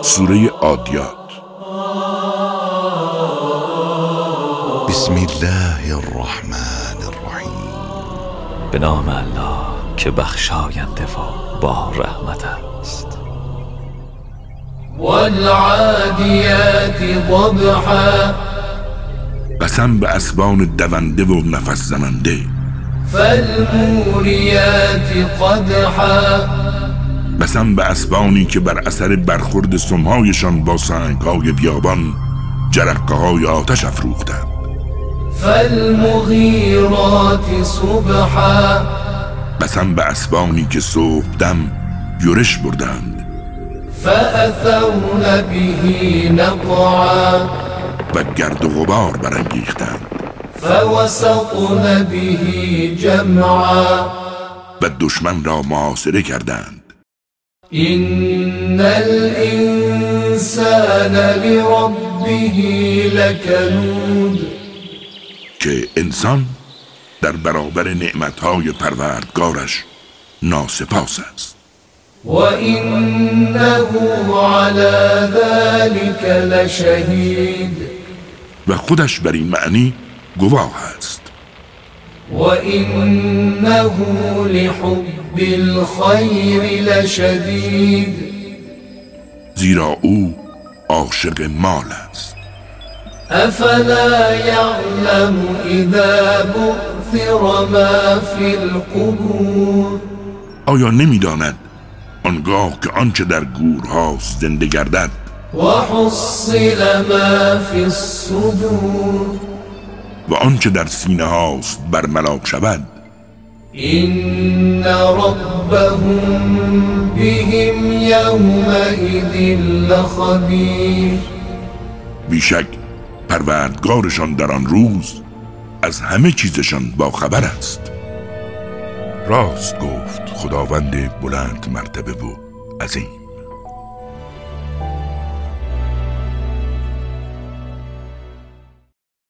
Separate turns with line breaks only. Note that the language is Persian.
سوره عادیات.
بسم الله الرحمن الرحیم.
به نام الله که بخشاینده و با رحمت است.
والعادیات ضبحا.
قسم به اسبان دونده و نفس زننده.
فالموریات قدحا.
قسم به اسبانی که بر اثر برخورد سمهایشان با سنگهای بیابان جرقه های آتش افروختند.
فالمغیرات صبحا.
قسم به اسبانی که صبح دم یورش بردند.
فأثرن به نقعا.
و گرد و غبار برانگیختند.
فوسطن به جمعا.
و دشمن را محاصره کردند.
إن الإنسان لربه لکنود.
که انسان در برابر نعمتهای پروردگارش ناسپاس است.
وإنه على ذلك لشهید.
و خودش بر این معنی گواه است.
وإنه لحب الخیر لشدید.
زیرا او عاشق مال است.
افلا یعلم اذا بعثر ما فی القبور.
آیا نمی‌داند آنگاه که آنچه در گورهاست زنده گردد
و حصل ما فی الصدور.
و آنچه در سینه هاست برملا شود.
این ربهم بهم یومئذ لخبیر.
بیشک پروردگارشان در آن روز از همه چیزشان با خبر است. راست گفت خداوند بلند مرتبه و عظیم.